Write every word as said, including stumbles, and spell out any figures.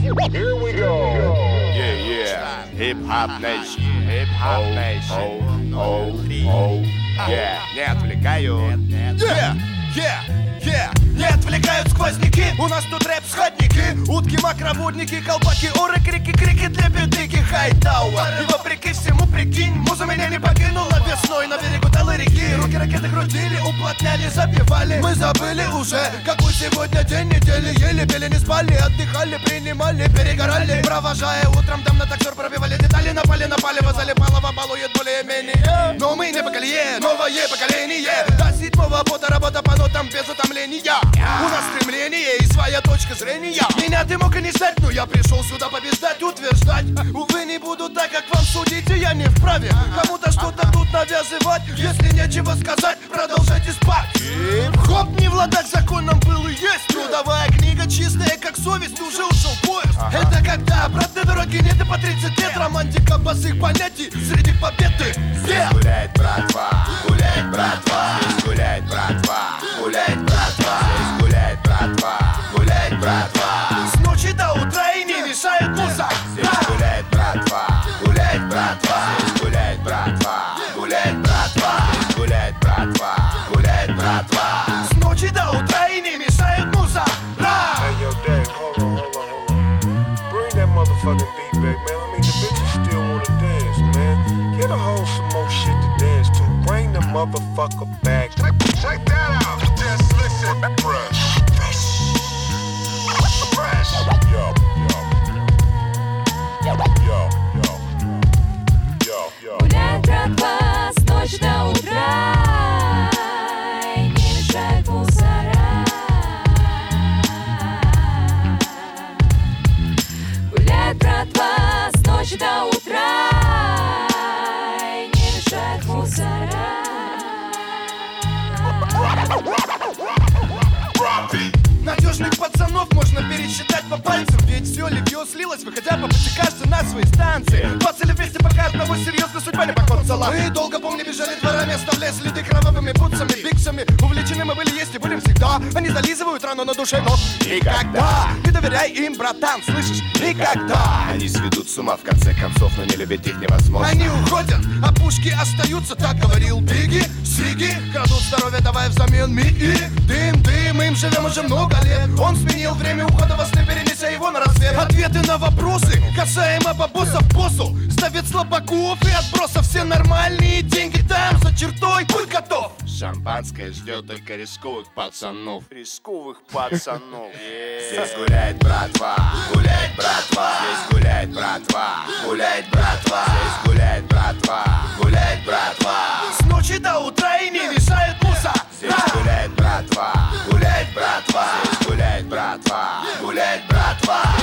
Here we go. Yeah, yeah. Hip Hop Nation. Hip Hop Nation. Oh, oh, oh. Yeah. Не отвлекаю. Yeah, yeah, yeah. Не отвлекают сквозняки. У нас тут рэп-сходники. Утки, макроводники, колпаки, оры, крики, крики для бедыки Хайтауа. И вопреки всему, прикинь, муза меня не покинула весной на берегу Талой реки. Руки ракеты крутили, уплотняли, запивали. Мы забыли уже, какой сегодня день недели. Ели, пели, не спали, отдыхали, принимали, перегорали. Провожая утром, там на таксор пробивали детали. Напали, напали, залипалово балует более-менее. Но мы не поколение, новое поколение. До седьмого пота работа по нотам без утомления. У нас стремление и своя точка зрения. Меня ты мог и не знать, но я пришел сюда побеждать, утверждать. Увы, не буду так, как вам судите, я не вправе кому-то что-то тут навязывать. Если нечего сказать, продолжайте спать. Хип-хоп не владать законом был и есть. Трудовая книга чистая, как совесть, уже ушел поезд. Это когда обратной дороги нет и по тридцать лет. Романтика босых понятий среди победы. Здесь гуляет братва, гуляет братва. Здесь гуляет братва, гуляет братва. Здесь гуляет братва, гуляет братва. С ночи до утра и не мешает муза. Здесь гуляет братва, гуляет братва. Здесь гуляет братва, гуляет братва. Здесь гуляет братва, гуляет братва. С ночи до утра и не мешает муза. Hey, yo, Dave, hold on, hold on, hold on. Bring that motherfucking beat back, man. I mean, the bitches still wanna dance, man. Get a whole some more shit to dance to. Bring the motherfucker back. Check, check that out. Just listen. Fresh. Fresh. Yo, yo. Yo, yo. Yo, yo. Гуляет братва с ночи до утра. И не мешает мусора. Гуляет братва с ночи до утра. И не мешает мусора. Надежных пацанов можно пересчитать по пальцам. Ведь все легио слилось, выходя по пути каждый на своей станции. Двадцали вместе, пока одного серьезно судьба не покончила. Мы долго, помню, бежали дворами, оставляя следы кровавыми бутсами, биксами. Увлечены мы были, есть и будем всегда. Они зализывают рану на душе, но никогда не доверяй им, братан, слышишь? Никогда. Они сведут с ума в конце концов, но не любить их невозможно. Они уходят, а пушки остаются, так говорил Бигги. Сиги крадут здоровье, давая взамен миги. Дым, дым, им живем уже много лет. Он сменил время ухода во сны, перенеся его на рассвет. Ответы на вопросы касаемо бабосов боссу. Ставит слабаков и отбросов. Все нормальные деньги там, за чертой, будь готов. Шампанское ждет только рисковых пацанов. Рисковых пацанов. Здесь гуляет братва, гуляет братва. Здесь гуляет братва, гуляет братва. Здесь гуляет братва, гуляет братва. С ночи до утра и не мешает муза. Здесь гуляет братва, гуляет братва. Здесь гуляет братва, гуляет братва.